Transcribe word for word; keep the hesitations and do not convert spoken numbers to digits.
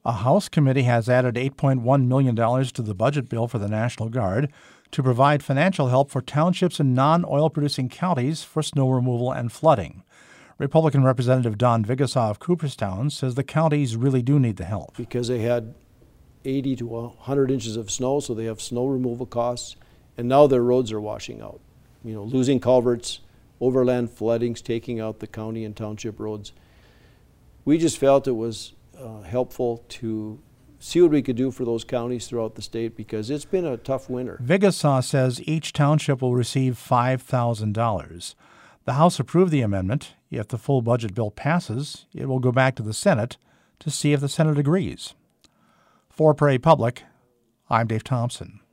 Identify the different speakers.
Speaker 1: A House committee has added eight point one million dollars to the budget bill for the National Guard to provide financial help for townships in non-oil producing counties for snow removal and flooding. Republican Representative Don Vigasaw of Cooperstown says the counties really do need the help.
Speaker 2: Because they had eighty to one hundred inches of snow, so they have snow removal costs, and now their roads are washing out. You know, losing culverts, overland floodings, taking out the county and township roads. We just felt it was uh, helpful to see what we could do for those counties throughout the state because it's been a tough winter.
Speaker 1: Vigasaw says each township will receive five thousand dollars. The House approved the amendment. If the full budget bill passes, it will go back to the Senate to see if the Senate agrees. For Prairie Public, I'm Dave Thompson.